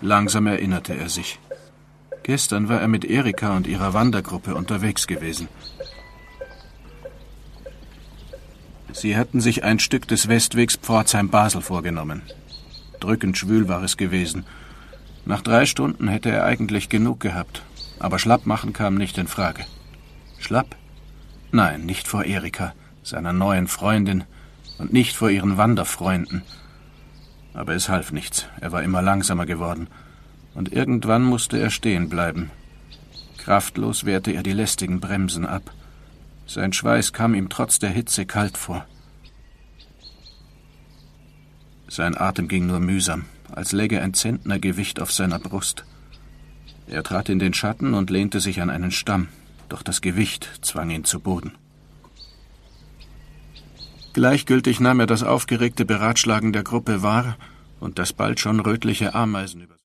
Langsam erinnerte er sich. Gestern war er mit Erika und ihrer Wandergruppe unterwegs gewesen. Sie hatten sich ein Stück des Westwegs Pforzheim-Basel vorgenommen. Drückend schwül war es gewesen. Nach 3 Stunden hätte er eigentlich genug gehabt, aber schlapp machen kam nicht in Frage. Schlapp? Nein, nicht vor Erika, seiner neuen Freundin, und nicht vor ihren Wanderfreunden. Aber es half nichts, er war immer langsamer geworden, und irgendwann musste er stehen bleiben. Kraftlos wehrte er die lästigen Bremsen ab. Sein Schweiß kam ihm trotz der Hitze kalt vor. Sein Atem ging nur mühsam, als läge ein Zentnergewicht auf seiner Brust. Er trat in den Schatten und lehnte sich an einen Stamm, doch das Gewicht zwang ihn zu Boden. Gleichgültig nahm er das aufgeregte Beratschlagen der Gruppe wahr und das bald schon rötliche Ameisen über